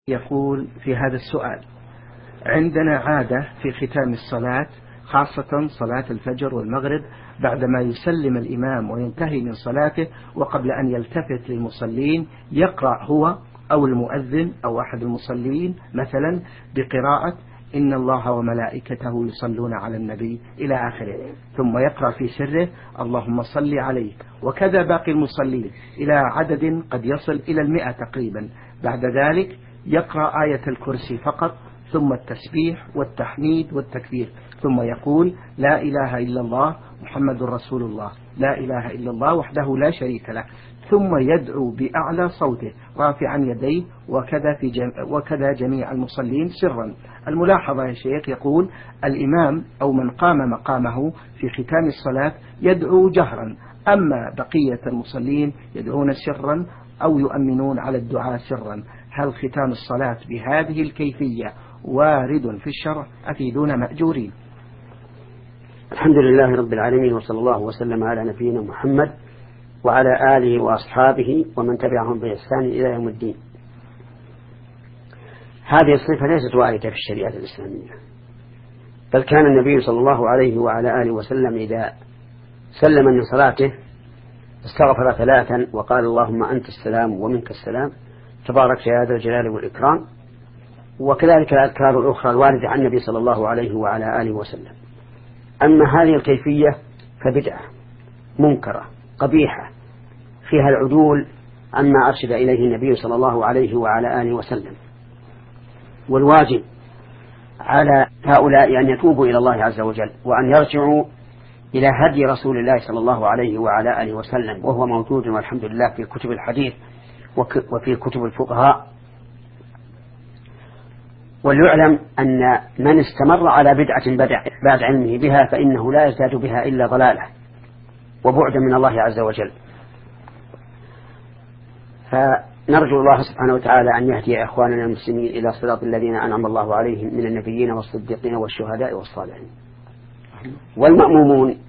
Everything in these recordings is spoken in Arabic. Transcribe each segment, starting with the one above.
يقول في هذا السؤال: عندنا عادة في ختام الصلاة خاصة صلاة الفجر والمغرب بعدما يسلم الإمام وينتهي من صلاته وقبل أن يلتفت للمصلين يقرأ هو أو المؤذن أو أحد المصلين مثلا بقراءة إن الله وملائكته يصلون على النبي إلى آخره، ثم يقرأ في سره اللهم صل عليه، وكذا باقي المصلين إلى عدد قد يصل إلى 100 تقريبا. بعد ذلك يقرأ آية الكرسي فقط، ثم التسبيح والتحميد والتكبير، ثم يقول لا إله إلا الله محمد رسول الله، لا إله إلا الله وحده لا شريك له، ثم يدعو بأعلى صوته رافعا يديه، وكذا جميع المصلين سرا. الملاحظة يا شيخ يقول الإمام أو من قام مقامه في ختام الصلاة يدعو جهرا، أما بقية المصلين يدعون سرا أو يؤمنون على الدعاء سرا. هل ختام الصلاة بهذه الكيفية وارد في الشرع؟ أفيدونا مأجورين. الحمد لله رب العالمين، وصلى الله وسلم على نبينا محمد وعلى آله وأصحابه ومن تبعهم بإحسان إلى يوم الدين. هذه الصفة ليست واردة في الشريعة الإسلامية، بل كان النبي صلى الله عليه وعلى آله وسلم إذا سلم من صلاته استغفر 3 وقال اللهم أنت السلام ومنك السلام تبارك يا ذا الجلال والإكرام، وكذلك الأذكار الأخرى الواردة عن النبي صلى الله عليه وعلى آله وسلم. أما هذه الكيفية فبدعة منكرة قبيحة فيها العدول عما أرشد إليه النبي صلى الله عليه وعلى آله وسلم، والواجب على هؤلاء أن يتوبوا إلى الله عز وجل وأن يرجعوا إلى هدي رسول الله صلى الله عليه وعلى آله وسلم، وهو موجود والحمد لله في كتب الحديث وفي كتب الفقهاء. وليعلم أن من استمر على بدعة بعد علمه بها فإنه لا يزداد بها إلا ضلالة وبعدا من الله عز وجل. فنرجو الله سبحانه وتعالى أن يهدي إخواننا المسلمين إلى صراط الذين أنعم الله عليهم من النبيين والصديقين والشهداء والصالحين. والمأمومون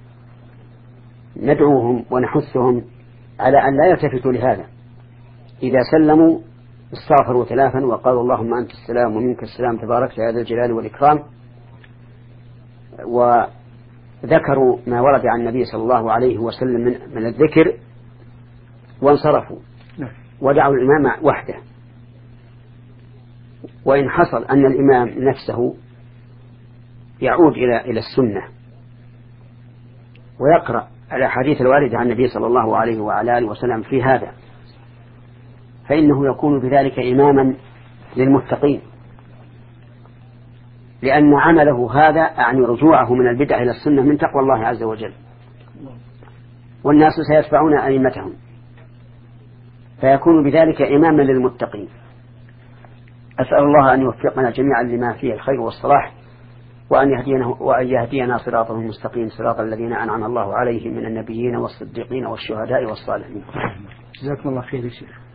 ندعوهم ونحثهم على أن لا يلتفتوا لهذا، إذا سلموا استغفروا 3 وقالوا اللهم أنت السلام ومنك السلام تبارك يا ذا الجلال والإكرام، وذكروا ما ورد عن النبي صلى الله عليه وسلم من الذكر وانصرفوا ودعوا الإمام وحده. وإن حصل أن الإمام نفسه يعود إلى السنة ويقرأ الأحاديث الواردة عن النبي صلى الله عليه وعلى آله وسلم في هذا، فإنه يكون بذلك إماما للمتقين، لأن عمله هذا أعني رجوعه من البدع إلى السنة من تقوى الله عز وجل، والناس سيتبعون أئمتهم، فيكون بذلك إماما للمتقين. أسأل الله أن يوفقنا جميعا لما فيه الخير والصلاح، وأن يهدينا صراطه المستقيم، صراط الذين أنعم الله عليهم من النبيين والصديقين والشهداء والصالحين. جزاكم الله خير يا شيخ.